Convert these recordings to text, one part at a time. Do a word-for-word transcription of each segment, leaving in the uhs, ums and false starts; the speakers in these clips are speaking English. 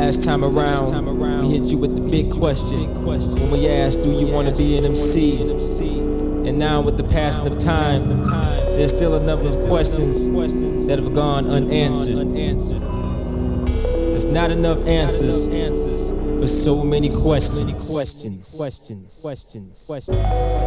Last time around, we hit you with the big question. When we asked, do you want to be an M C? And now with the passing of time, there's still a number of questions that have gone unanswered. There's not enough answers for so many questions. Questions, questions, questions, questions.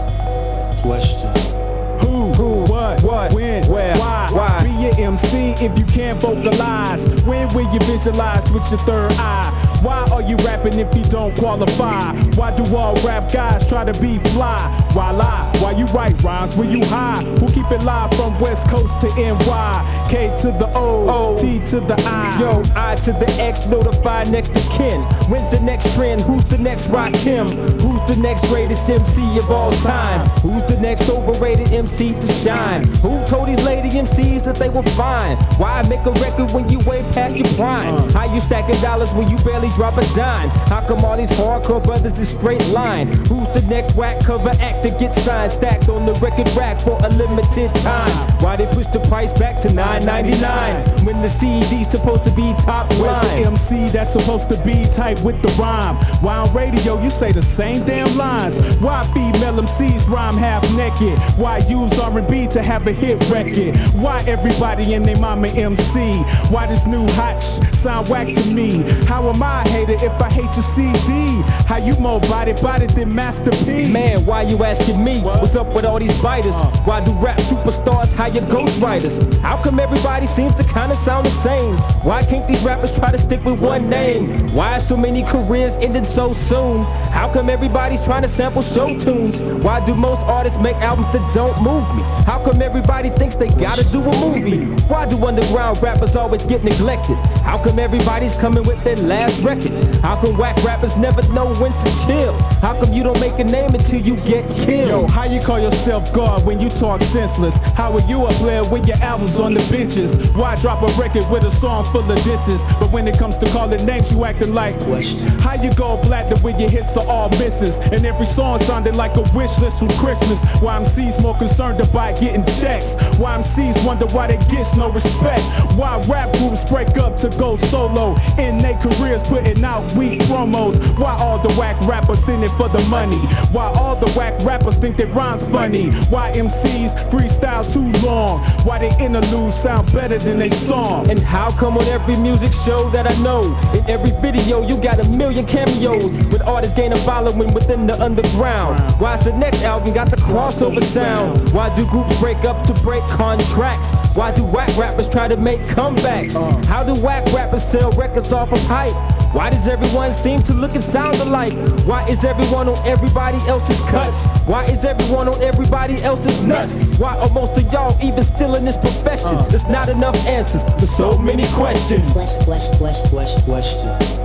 Questions. Who, who, what, what, when, where, why, why? Be an M C if you can't vocalize. When will you visualize with your third eye? Why are you rapping if you don't qualify? Why do all rap guys try to be fly? Why lie? Why you write rhymes when you high? Who keep it live from West Coast to N Y? K to the O, o T to the I. Yo, I to the X, notify next to kin. When's the next trend? Who's the next Rakim? Who's the next greatest M C of all time? Who's the next overrated M C to shine? Who told these lady M Cs that they were fine? Why make a record when you way past your prime? How you stacking dollars when you barely drop a dime? How come all these hardcore brothers is straight line? Who's the next whack cover act to get signed? Stacked on the record rack for a limited time. Why they push the price back to nine ninety-nine when the C D's supposed to be top line? Where's the M C that's supposed to be tight with the rhyme? Why on radio you say the same damn lines? Why female M Cs rhyme half naked? Why use R and B to have a hit record? Why everybody and their mama M C? Why this new hot sh sound whack to me? How am I a hater if I hate your C D? How you more body body than Master P? Man, why you asking me? What's up with all these biters? Why do rap superstars hire ghostwriters? How come everybody seems to kinda sound the same? Why can't these rappers try to stick with one name? Why are so many careers ending so soon? How come everybody's trying to sample show tunes? Why do most artists make albums that don't move me? How come everybody thinks they gotta do a movie? Why do underground rappers always get neglected? How come everybody's coming with their last record? How come whack rappers never know when to chill? How come you don't make a name until you get killed? Yo, how you call yourself God when you talk senseless? How are you a player when your album's on the benches? Why drop a record with a song full of disses? But when it comes to calling names, you acting like Question. How you go platinum when your hits are all misses? And every song sounded like a wish list from Christmas. Y M C's more concerned about getting checks. Y M C's wonder why they gets no respect. Why rap groups break up to go solo in their careers putting out weak promos? Why all the whack rappers in it for the money? Why all the whack rappers think their rhymes funny? Why M Cs freestyle too long? Why they interludes sound better than they song? And how come on every music show that I know, in every video you got a million cameos with artists gaining following within the underground? Why's the next album got the crossover sound? Why do groups break up to break contracts? Why do whack rappers try to make comebacks? How do whack rappers sell records off of hype? Why does everyone seem to look and sound alike? Why is everyone on everybody else's cuts? Why is everyone on everybody else's nuts? Why are most of y'all even still in this profession? There's not enough answers for so many questions. Question, question, question, question, question.